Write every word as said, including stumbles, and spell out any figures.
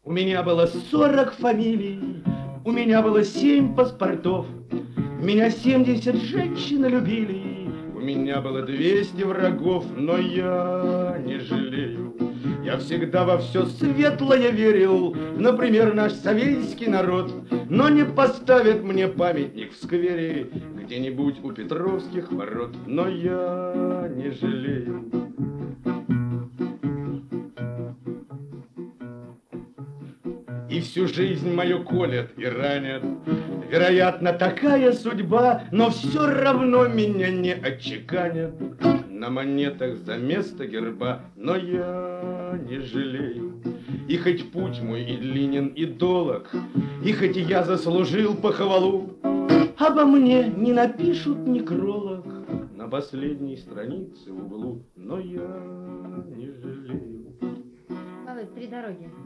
У меня было сорок фамилий, у меня было семь паспортов, меня семьдесят женщин любили, у меня было двести врагов, но я не жалею. Я всегда во все светлое верил, например, наш советский народ, но не поставит мне памятник в сквере где-нибудь у Петровских ворот, но я не жалею. И всю жизнь мою колят и ранят. Вероятно, такая судьба, но все равно меня не отчеканят на монетах за место герба, но я не жалею. И хоть путь мой и длинен, и долог, и хоть я заслужил похвалу, обо мне не напишут некролог на последней странице в углу, но я не жалею. Володь, три дороги.